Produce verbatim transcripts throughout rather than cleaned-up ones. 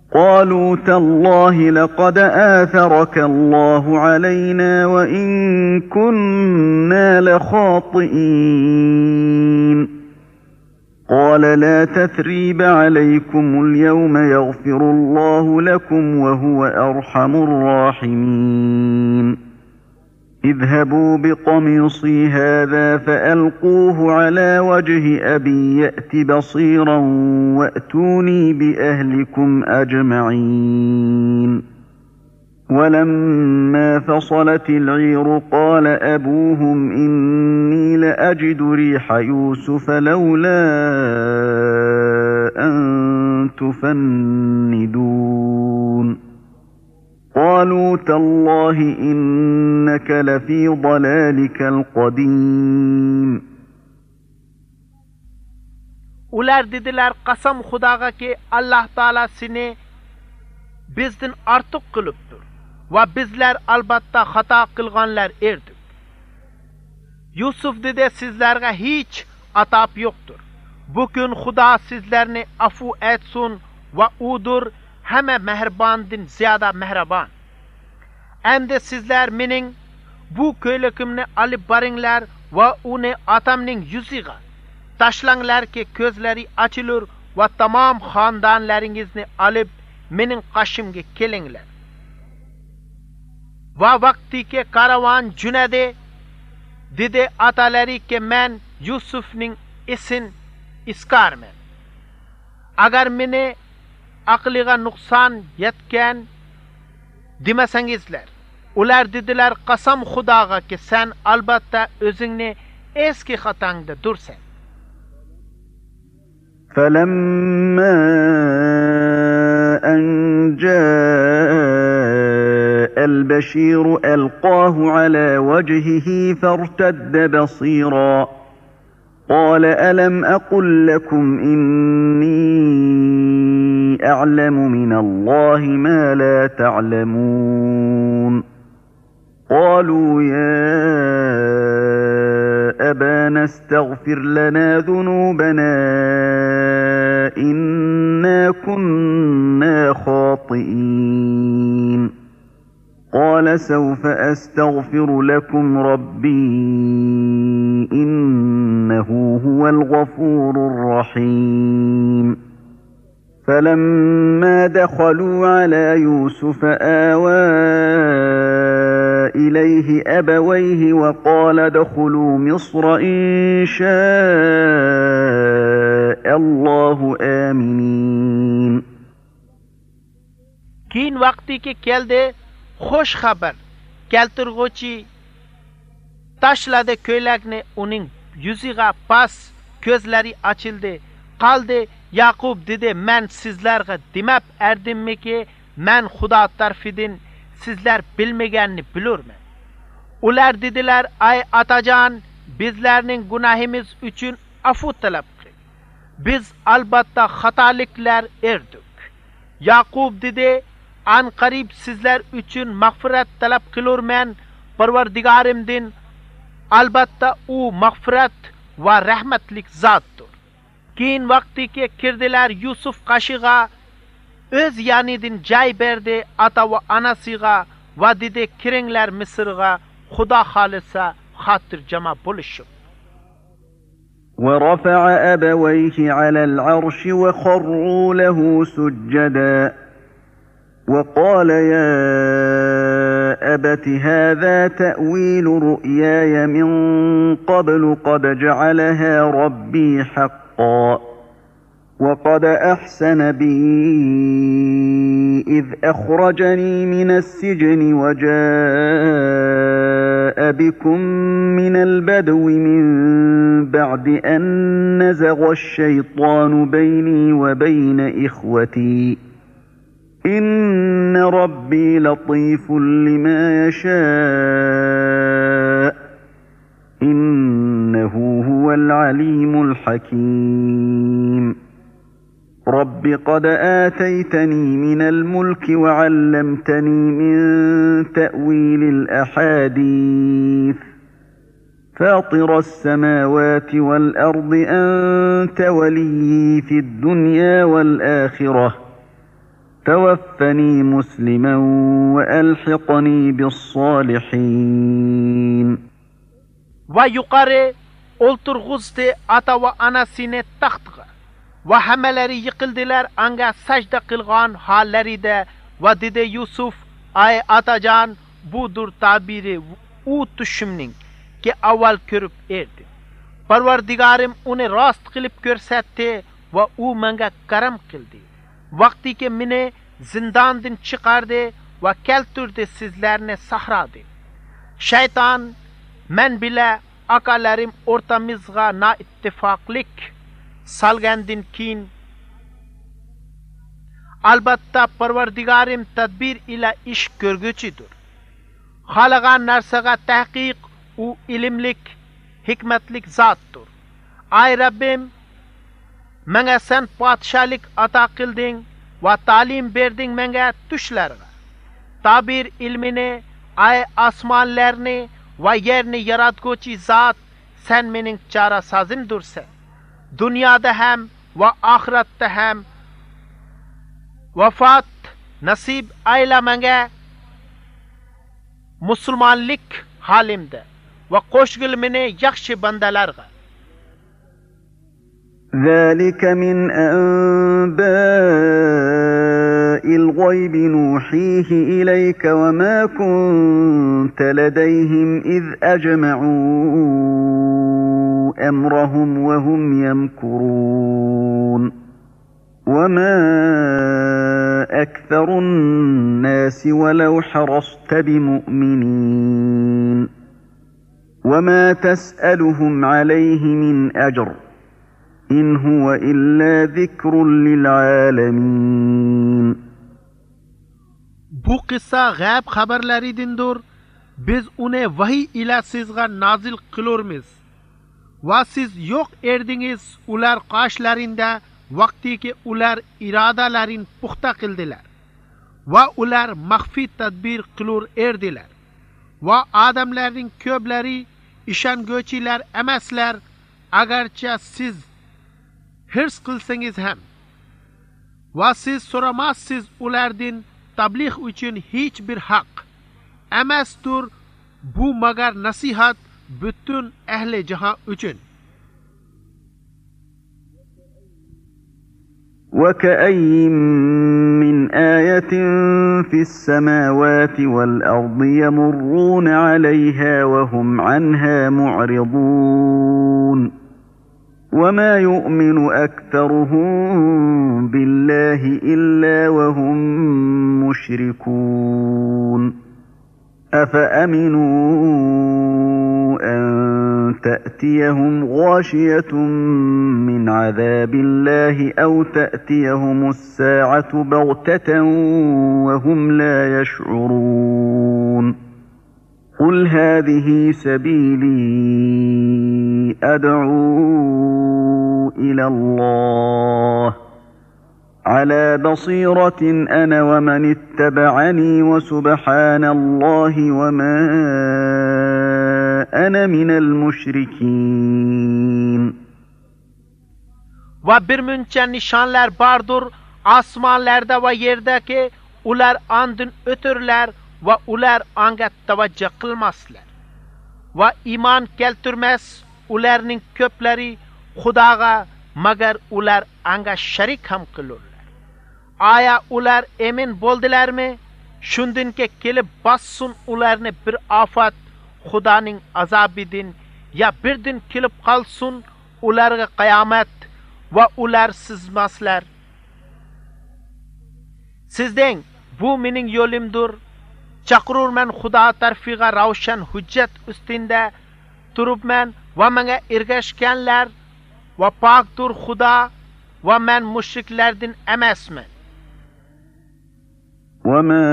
قالوا تالله لقد آثرك الله علينا وإن كنا لخاطئين قال لا تثريب عليكم اليوم يغفر الله لكم وهو أرحم الراحمين اذهبوا بقميصي هذا فألقوه على وجه أبي يأت بصيرا وأتوني بأهلكم أجمعين ولما فصلت العير قال أبوهم إني لأجد ريح يوسف لولا أن تفندون قالوا تالله إنك لفي ضلالك القديم. Ular dediler qasam Xudoga ki Allah Taala seni bizden artıq qılıbdır ve bizler albatta xata qılğanlar erdik. Yusuf dedi sizlerge hiç atap yoktur. Bugün Xudo sizlerini afu etsin ve udur heme mehribandın ziyada mehriban. Endi sizler mening bu köylükümni alıp baringlar ve uni atamning yüzüge taşlanglar ki közleri açılır ve tamam xondanlaringizni alıp mening qaşimga kelinglar. Ve vakti ki karavan cünedi dedi atalari ki men Yusufning isin iskarmen. Agar meni aqliga nuqson yetgan demasangizlar. Ular dediler qasam Xudoga ki sen albatta o'zingni eski xatangda dursan. فَلَمَّا أَنْ جَاءَ الْبَشِيرُ أَلْقَاهُ عَلَى وَجْهِهِ فَارْتَدَّ بَصِيرًا قَالَ أَلَمْ أَقُلْ لَكُمْ إِنِّي أَعْلَمُ مِنَ اللَّهِ مَا لَا تَعْلَمُونَ قَالُوا يَا أَبَانَا اسْتَغْفِرْ لَنَا ذُنُوبَنَا إِنَّا كُنَّا خَاطِئِينَ قَالَ سَوْفَ أَسْتَغْفِرُ لَكُمْ رَبِّي إِنَّهُ هُوَ الْغَفُورُ الرَّحِيمُ فَلَمَّا دَخَلُوا عَلَى يُوسُفَ آوَى إِلَيْهِ أَبَوَيْهِ وَقَالَ ادْخُلُوا مِصْرَ إِن شَاءَ اللَّهُ آمِنِينَ. Keyin vaqti ki keldi xush xabar keltirg'uchi tashladi ko'ylakni uning yuziga pas ko'zlari ochildi qaldi. Yaqub dedi men sizlarga demab erdimmiki men Xudo tarfidan sizlar bilmaganni bilurman. Ular dediler ay atacan bizlerning gunohimiz uchun afu talab qil. Biz albatta xatoliklar erdik. Yaqub dedi an qarib sizlar uchun mag'firat talab qilurman Parvardigorimdan. Albatta u mag'firat va rahmatlik zotdir. Keyin vaqti ki kirdilar Yusuf qashig'a o'z yanidin joy berdi ata va anasiga va dedi kiringlar Misrga Xudo xolisa xotirjam bo'lishib. ورفع أبويه على العرش وخروا له سجدا وقال يا أبت هذا تأويل رؤياي من قبل قد جعلها ربي حقا وقد أحسن بي إذ أخرجني من السجن وجاء بكم من البدو من بعد أن نزغ الشيطان بيني وبين إخوتي إن ربي لطيف لما يشاء إنه هو العليم الحكيم رب قد آتيتني من الملك وعلمتني من تأويل الأحاديث فاطر السماوات والأرض أنت وليي في الدنيا والآخرة توفني مسلما وألحقني بالصالحين. va yuqori o'ltirg'izdi ata va onasini taxtga va hammalari yiqildilar anga sajda qilgan hollarida va dedi Yusuf: ay atajon, budur tabiri u tushimning ki avval ko'rib erdi. Parvardigorim uni rost qilib ko'rsatdi va u menga karam qildi. Vaqtiki meni zindondan chiqardi va keltirdi sizlarni sahroda. Shayton men bila akalarim o'rtamizga noittifoqlik solgandan keyin albatta Parvardigorim tadbir ila ish ko'rguchidir. Xohlagan narsaga tahqiq u ilmlik, hikmatlik zotdir. Ay Rabbim, menga sen podshohlik ato qilding va ta'lim berding menga tushlarga. Tabir ilmini, ay osmonlarni va yerni yaratguvchi zot, sen mening chora sozimdirsan. Dunyoda ham va oxiratda ham vafot nasib ayla menga musulmonlik halimda va qo'shgil meni yaxshi bandalarga. ذلك من أنباء الغيب نوحيه إليك وما كنت لديهم إذ أجمعوا أمرهم وهم يمكرون وما أكثر الناس ولو حرصت بمؤمنين وما تسألهم عليه من أجر إن هو إلا ذكر للعالمين. Bu qissa g'ayb xabarlaridindir. Biz uni vahiy ila sizga nozil qilurmiz. Va siz yo'q erdingiz ular qoshlarinda vaqtiki ular irodalarin puxta qildilar. Va ular maxfiy tadbir qilur erdilar. Va odamlarning ko'plari ishonguchilar emaslar, agarcha siz hirs qilsangiz ham. Va siz so'ramasiz ulardan tabliğ uchun hech bir haq emasdir, bu magar nasihat butun ahli jahon uchun. وكأين من آية في السماوات والأرض يمرون عليها وهم عنها معرضون وما يؤمن أكثرهم بالله إلا وهم مشركون أفأمنوا أن تأتيهم غاشية من عذاب الله أو تأتيهم الساعة بغتة وهم لا يشعرون قل هذه سبيلي أدعو إلى الله على بصيرة أنا ومن اتبعني وسبحان الله وما أنا من المشركين. Va bir muncha nishonlar bordir osmonlarda va yerdagi, ular andin o'tirlar va ular anga tavajjuh qilmaslar. Va iymon keltirmas ularning ko'plari Xudoga, magar ular anga sharik ham qilurlar. Aya ular emin bo'ldilarmi? Shundanki kelib bossin ularni bir ofat Xudoning azobidan, ya birdan kelib qolsin ularga qiyomat va ular sizmaslar. Sizning bu mening yo'limdir. Chaqirurman Xudo tarafiga ravshan hujjat ustinda turibman va menga ergashganlar va pokdir Xudo va men mushriklardan emasman. وما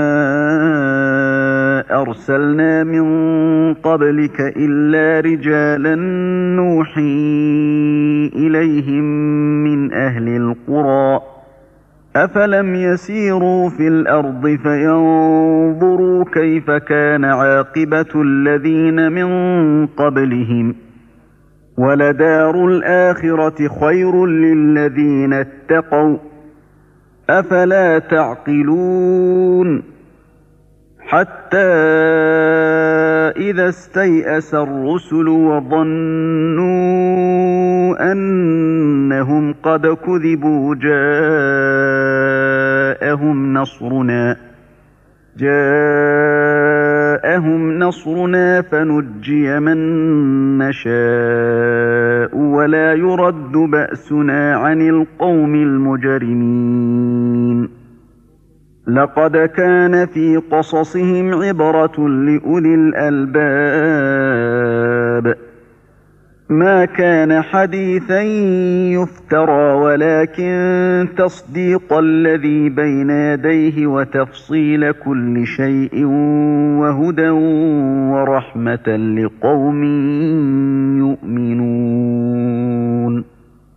أرسلنا من قبلك إلا رجالا نوحي إليهم من أهل القرى أفلم يسيروا في الأرض فينظروا كيف كان عاقبة الذين من قبلهم ولدار الآخرة خير للذين اتقوا أفلا تعقلون حتى إذا استيأس الرسل وظنوا أنهم قد كذبوا جاءهم نصرنا جاءهم نصرنا فنجي من نشاء ولا يرد بأسنا عن القوم المجرمين لقد كان في قصصهم عبرة لأولي الألباب ما كان حديثا يفترى ولكن تصديق الذي بين يديه وتفصيل كل شيء وهدى ورحمة لقوم يؤمنون.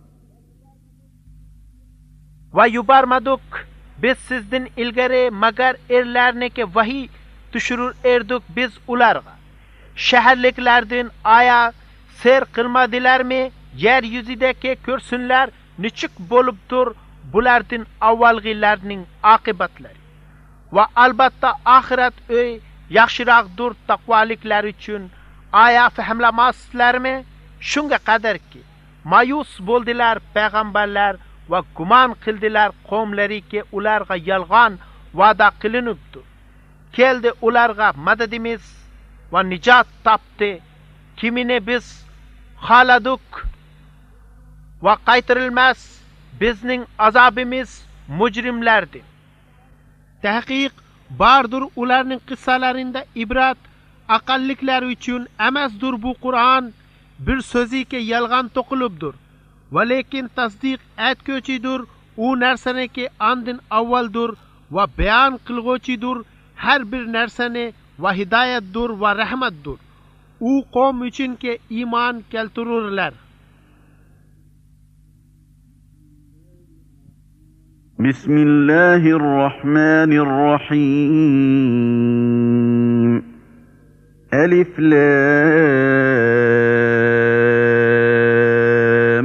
ويبرمدك biz sizden ilgari magar erlerneki vahiy düşürür erdik biz ularga. Şehirliklerden aya ser kılmadılar mı? Yeryüzüdeki körsünler niçik boluptur bulardan avvalgilerinin akibatları. Ve albatta ahiret öy yaxşıraqdır takvalikler için aya fehmlemazlar mı? Şunga kadar ki mayus boldilar peygamberler ve guman kıldılar qavmlari ki ularga yalgan va'da qilinibdir. Keldi ularga madadimiz ve nicat taptı. Kimini biz xaladık ve qaytirilmez bizning azabimiz mujrimlardir. Tahqiq bardır ularning qissalarında ibrat aqalliklar uchun emasdir bu Qur'on bir so'zi ki yalgan to'qilibdir. Ve lekin tasdiq etgüçidir u narsani ki andin avvaldir ve beyan qilg'uchidir her bir narsani ve hidayetdir ve rahmatdir. U qavm uchun ki iman keltirurlar. Bismillahirrahmanirrahim. Elif Lam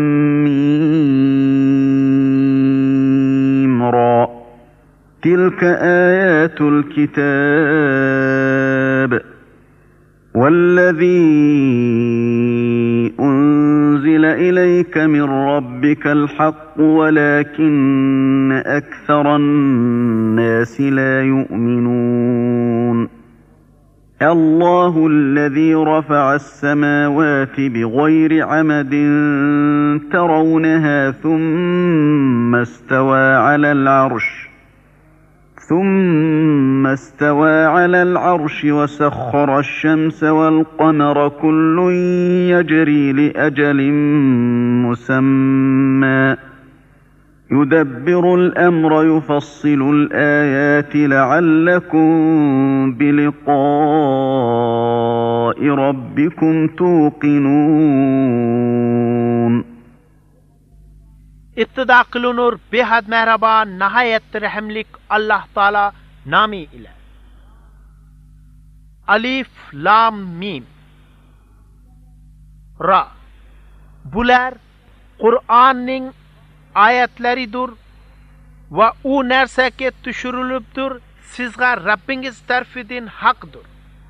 Mim Ra. Tilka ayatul kitab. والذي أنزل إليك من ربك الحق ولكن أكثر الناس لا يؤمنون الله الذي رفع السماوات بغير عمد ترونها ثم استوى على العرش ثم استوى على العرش وسخر الشمس والقمر كل يجري لأجل مسمى يدبر الأمر يفصل الآيات لعلكم بلقاء ربكم توقنون. İttida kılınır behad mehraban nihayet rahimlik Allah Teala namı ile. Alif Lam Mim Ra. Bular Kur'an'ın ayetleridir ve o narsa ki düşürülüptür sizga Rabbingiz tarafından haktır.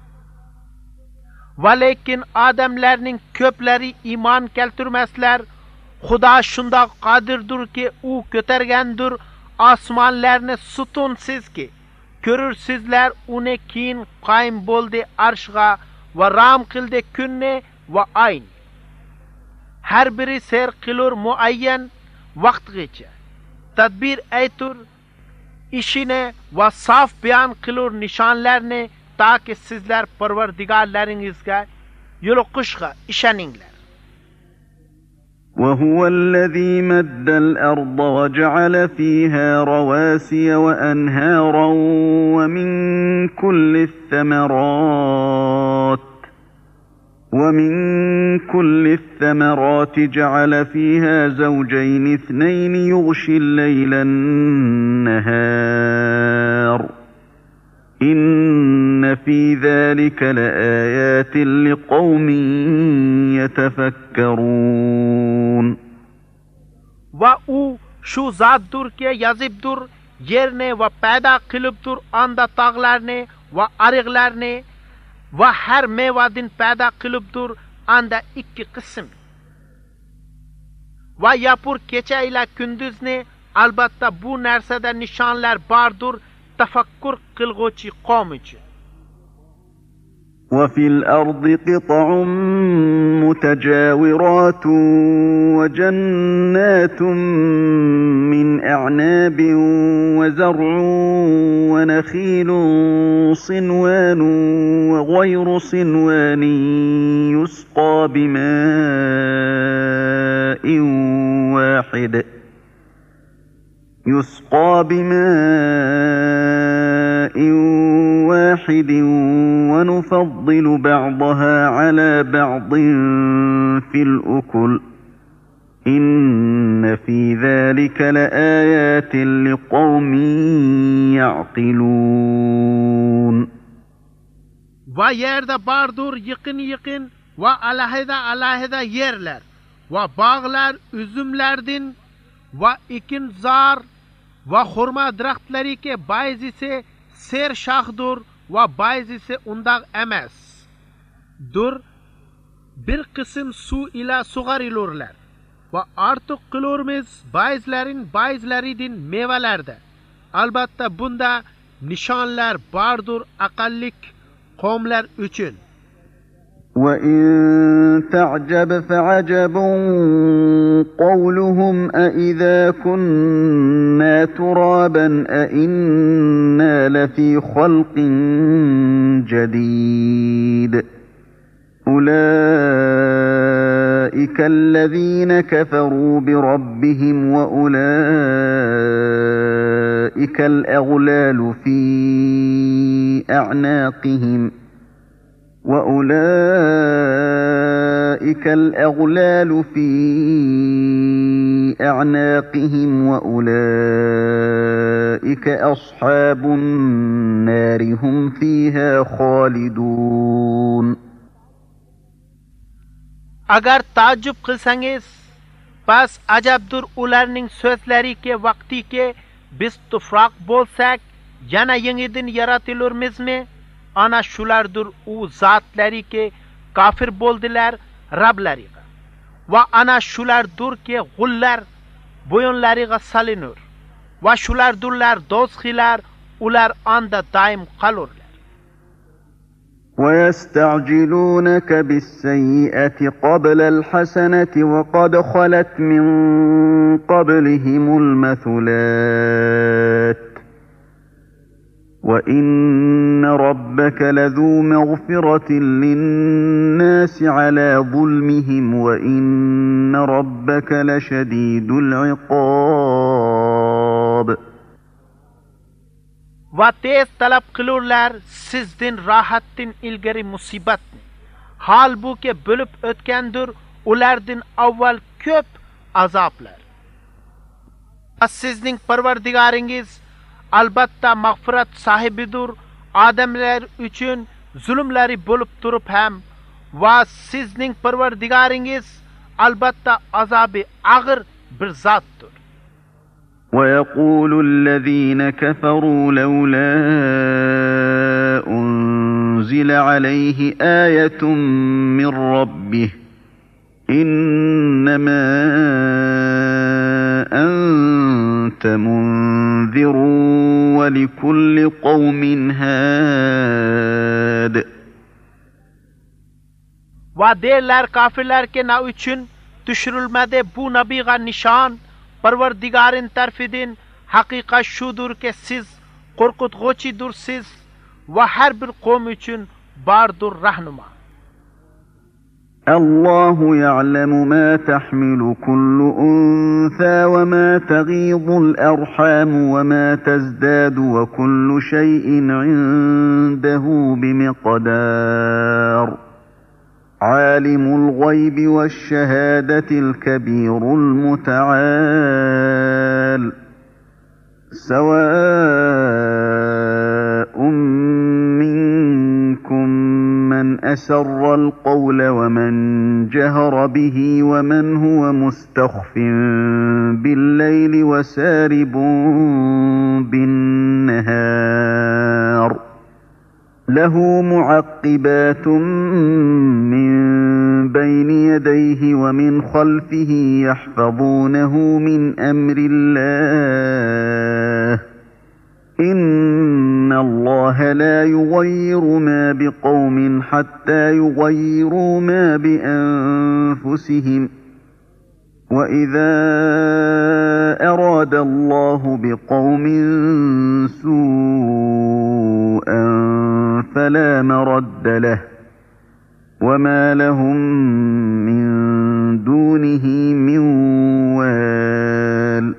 Ve lekin adamlarning köpleri iman keltirmezler. Xudo shunda qodirdir ki u ko'targandir osmonlarni sutunsiz ki ko'rursizlar uni keyin qoyim bo'ldi arshga va ram qildi kunni va oyni har biri sayr qilur muayyan vaqtgacha tadbir aytur ishini va sof bayon qilur nishonlarni toki sizlar parvardigorlaringizga yo'liqishga ishoninglar. وهو الذي مد الأرض وجعل فيها رواسي وأنهارا ومن كل الثمرات ومن كل الثمرات جعل فيها زوجين اثنين يغشي الليل النهار إن في ذلك لآيات لقوم يتفكرون. Ve o shu zotdir ki yazibdir yerni va paydo qilibdir onda tog'larni va ariqlarni va har mevadan paydo qilibdir anda ikki qism va yapur kecha ila kunduzni albatta bu narsada nishonlar bordir tafakkur qilg'uvchi qavm uchun. وفي الأرض قطع متجاورات وجنات من أعناب وزرع ونخيل صنوان وغير صنوان يسقى بماء واحد يسقى بماء واحد ونفضل بعضها على بعض في الأكل إن في ذلك لآيات لقوم يعقلون. Va yerde bardur yıkın yıkın ve alahida alahida yerler ve bağlar üzümlerdin ve ikin zar ve hurma daraxtları ki bazısı ser şahdır ve bazısı undaq emas. Dur bir kısım su ila suğarilurlar ve artık kılırmız bazıların bazılarıdin meyvelerde. Albatta bunda nişanlar bardır akallik kavmler üçün. وَإِن تَعْجَبْ فَعَجَبٌ قَوْلُهُمْ أَإِذَا كُنَّا تُرَابًا أَإِنَّا لَفِي خَلْقٍ جَدِيدٍ أُولَئِكَ الَّذِينَ كَفَرُوا بِرَبِّهِمْ وَأُولَئِكَ الْأَغْلَالُ فِي أَعْنَاقِهِمْ وَأُولَئِكَ الْأَغْلَالُ فِي أَعْنَاقِهِمْ وَأُولَئِكَ أَصْحَابُ النَّارِ هُمْ فِيهَا خَالِدُونَ. Agar taajjub qilsangiz, pas ajabdur ularning so'zlari ki vaqti ki biz tuproq bo'lsak, yana yangidan yaratilurmizmi? Ana shulardir u zotlari ki kafir bo'ldilar Rablariga. Va ana shulardir ki g'ullar bo'yinlariga salinur. Va shulardirlar do'stlar, ular anda daim qolurlar. وَيَسْتَعْجِلُونَكَ بِالسَّيِّئَةِ قَبْلَ الْحَسَنَةِ وَقَدْ خَلَتْ مِنْ قَبْلِهِمُ الْمَثُلَاتُ وَإِنَّ رَبَّكَ لَذُو مَغْفِرَةٍ لِلنَّاسِ عَلَى ظُلْمِهِمْ وَإِنَّ رَبَّكَ لَشَدِيدُ الْعِقَابِ. Va tez talab qilurlar sizden rahattin ilgari musibatni. Halbuki bo'lib o'tgandir ulardan avval ko'p azoblar. Sizning Parvardigoringiz albatta mag'firat sahibidir. Odamlar uchun zulmlari bo'lib turib ham va sizning Parvardigoringiz albatta azobi og'ir bir zotdir. وَيَقُولُ الَّذِينَ كَفَرُوا لَوْلَا أُنْزِلَ عَلَيْهِ آيَةٌ مِّن رَّبِّهِ إِنَّمَا أَنْتَ مُنذِرٌ وَلِكُلِّ قَوْمٍ هَادٍ. Va derler kafirler ki ne üçün düşürülmedi bu nabiga nişan Parvardigarın tarafından hakikat şudur ki siz korkutg'uchidirsiz ve her bir kavm için bardır rahnuma. الله يعلم ما تحمل كل أنثى وما تغيض الأرحام وما تزداد وكل شيء عنده بمقدار. عالم الغيب والشهادة الكبير المتعال. سواء منكم من أسر القول ومن جهر به ومن هو مستخف بالليل وسارب بالنهار له معقبات من بين يديه ومن خلفه يحفظونه من أمر الله إن الله لا يغير ما بقوم حتى يغيروا ما بأنفسهم وإذا أراد الله بقوم سوءا فلا مرد له وما لهم من دونه من وال.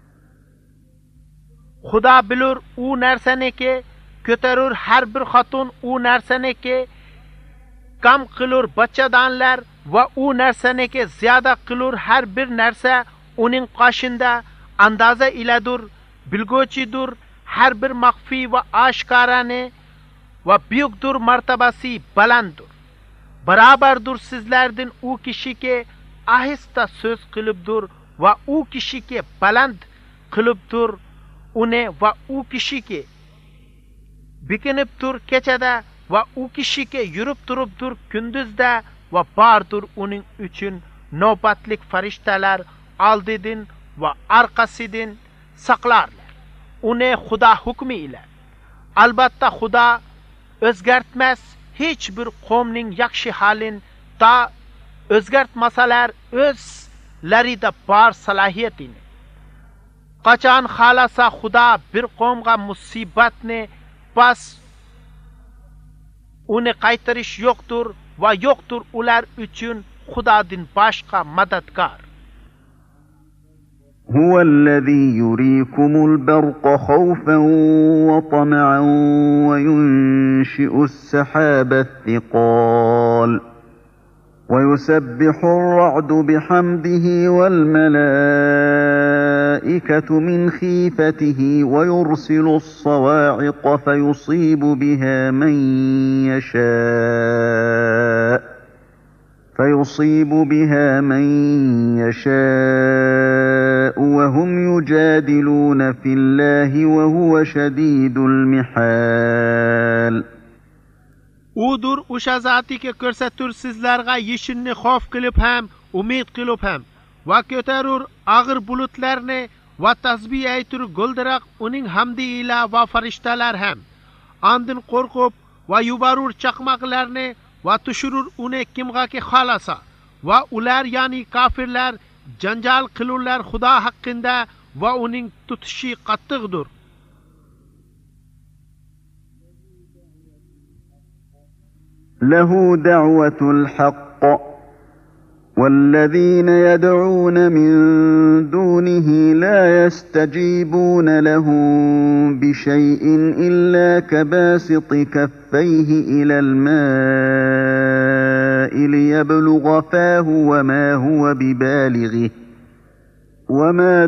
Xudo bilur u narsaniki ko'tarur har bir xotin u narsaniki kam qilur bachchadanlar va u narsaniki ziyoda qilur har bir narsa uning qoshinda andoza iladur bilguvchidur har bir maxfiy va oshkorani va buyukdur martabasi balanddur. Barabardur sizlardan u kishiki ahista so'z qilibdur va u kishiki baland qilibdur uni va u kishiki bikinibdur kechada va u kishiki yurib turibdur kunduzda va bordur uning uchun navbatlik farishtalar oldidan va orqasidan saqlarlar uni Xudo hukmi ila. Albatta Xudo o'zgartmas hech bir qavmning yaxshi holin ta o'zgartmasalar o'zlarida bor salohiyatini. Qachon xolasa Xudo bir qavmga musibatni pas uni qaytarish yo'qdir va yo'qdir ular uchun Xudodan boshqa madadkor. هو الذي يريكم البرق خوفا وطمعا وينشئ السحاب الثقال ويسبح الرعد بحمده والملائكة من خيفته ويرسل الصواعق فيصيب بها من يشاء فيصيب بها من يشاء وهم يجادلون في الله وهو شديد المحال. Udur o'sha zotiki ko'rsatur sizlarga yeshinni xof qilib ham, umid qilib ham va ko'tarur og'ir bulutlarni va tasbih aytur g'ildiroq uning hamdi ila va farishtalar ham. Andin qo'rqib va yuborur chaqmoqlarni va tushurur uni kimgaki xolasa va ular ya'ni kofirlar janjal qilurlar Xudo haqqida va uning tutishi qattiqdir. له دعوة الحق والذين يدعون من دونه لا يستجيبون لهم بشيء إلا كباسط كفيه إلى الماء ليبلغ فاه وما هو ببالغه وما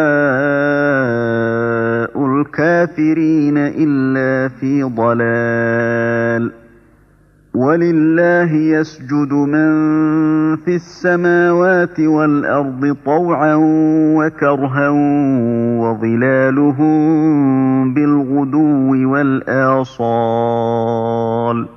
دعاء الكافرين إلا في ضلال. ولله يسجد من في السماوات والأرض طوعا وكرها وظلالهم بالغدو والآصال.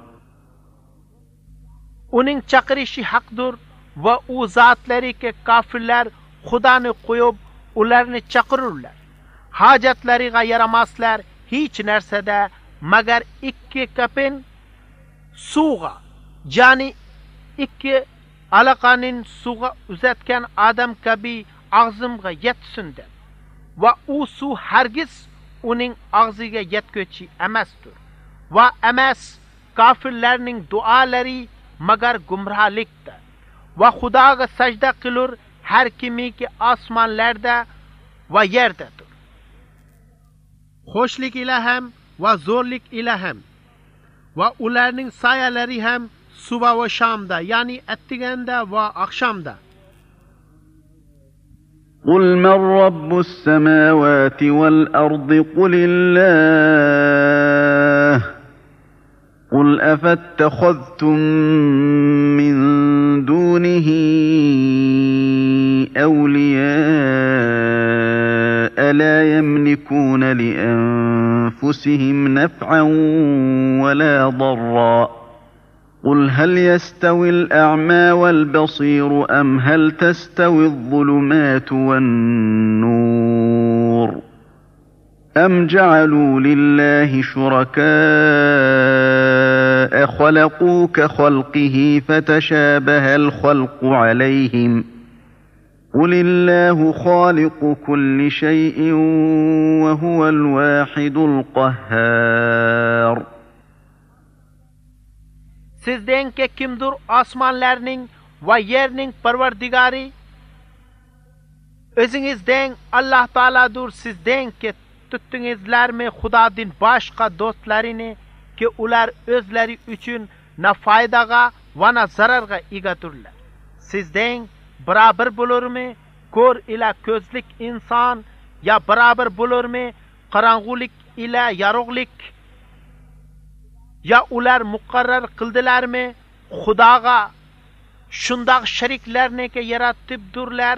Uning chaqirishi haqdir va u zotlariki kofirlar Xudoni qo'yib ularni chaqirurlar. Hojatlariga yaramaslar hech narsada magar ikki kapen suvga, ya'ni ikki alaqaning suvga uzatgan odam kabi og'zimga yetsin deb va u suv hargiz uning og'ziga yetguchi emasdir va emas kofirlarning duolari magar gumrohlikdir va Xudoga sajda qilur har kimiki osmonlarda va yerdadir. Xo'shlik ila ham va zo'rlik ila ham va ularning soyalari ham suba va shamda, ya'ni attiganda va oqshomda. قل من رب السماوات والأرض قل الله قل قل أفاتخذتم من دونه أولياء لا يملكون لأنفسهم نفعا ولا ضرا قل هل يستوي الأعمى والبصير أم هل تستوي الظلمات والنور أم جعلوا لله شركاء خلقوا كخلقه فتشابه الخلق عليهم قل الله خالق كل شيء وهو الواحد القهار. Sizden ki kimdir asmanlarning va yerning parvardigari? Özünüzden Allah Ta'aladır. Sizden ki tuttunuzlarmi Xudodan boshqa do'stlarini ki ular o'zlari uchun na foydaga va na zararga egadirlar. Sizden barabar bo'lurmi ko'r ila ko'zlik inson ya barabar bo'lurmi qorong'ulik ila yorug'lik? Ya ular muqarrar qildilarmi Xudoga shundoq shariklarni ki yaratibdirlar?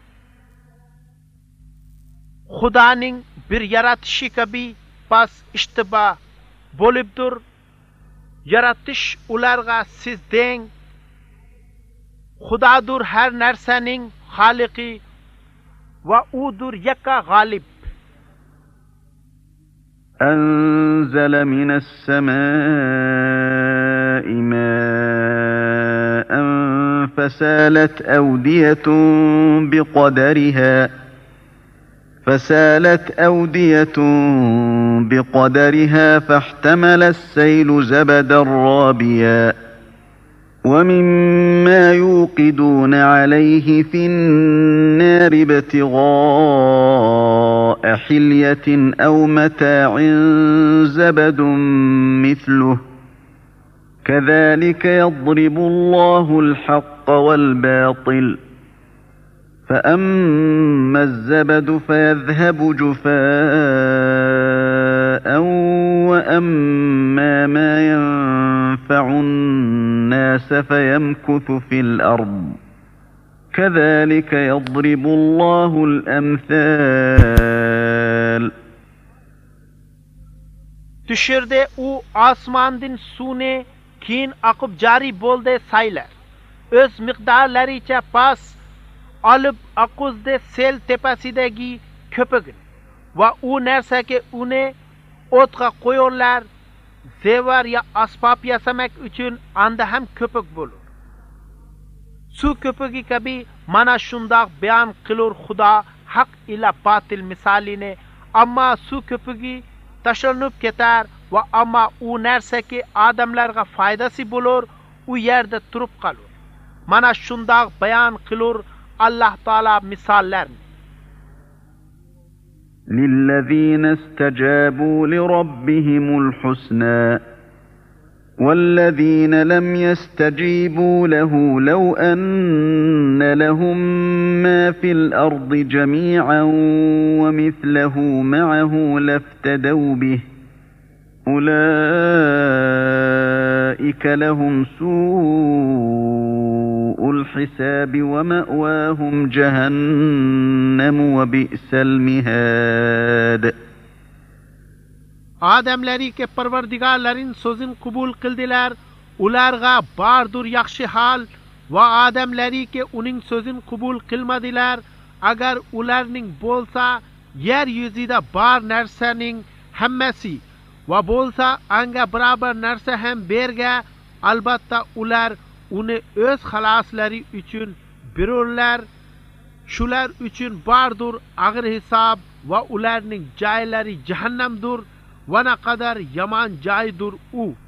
Xudoning bir yaratishi kabi pas ishtiba bo'libdir. Yaratish ularga sizden Xudodir har narsaning xoliqi va udir yakka g'olib. أنزل من السماء ماء فسالت أودية بقدرها فسالت أودية بقدرها فاحتمل السيل زبدا رابيا ومما يوقدون عليه في النار ابتغاء حلية أو متاع زبد مثله كذلك يضرب الله الحق والباطل فأما الزبد فيذهب جفاء وأما ما ينفع الناس فيمكث في الأرض كذلك يضرب الله الأمثال. Düşürde u asmandın sune kin akıp cari bolde saylar. Öz miqdarlaricha pas alıp akuzde sel tepasidagi köpügün. Va u narsa ki uni o'tga qo'yorlar, zevar ya asbab yasamak uchun anda ham köpük bo'lur. Su köpügi kabi mana shundoq bayon qilur Xudo haq ila batil misolini. Ammo su köpügi tashlanib ketar va ammo u narsa ki odamlarga foydasi bo'lur, u yerda turib qolur. Mana shundoq bayon qilur Allah Taala misollarni. للذين استجابوا لربهم الحسنى والذين لم يستجيبوا له لو أن لهم ما في الأرض جميعا ومثله معه لافتدوا به أولئك لهم سوء الحساب ومأواهم جهنم وبئس المهاد. Adamları ki parvardigarların sözün kubul kıldılar, ularga bardur yaxshi hal va adamları ki uning sözün kubul kılmadılar, agar ularning bolsa yer yüzida bar narsaning hammasi va bo'lsa anga barabar narsa ham berga, albatta ular uni o'z xaloslari uchun berurlar. Shular uchun bardur og'ir hisob va ularning joylari jahannamdir va naqadar yomon joydir u.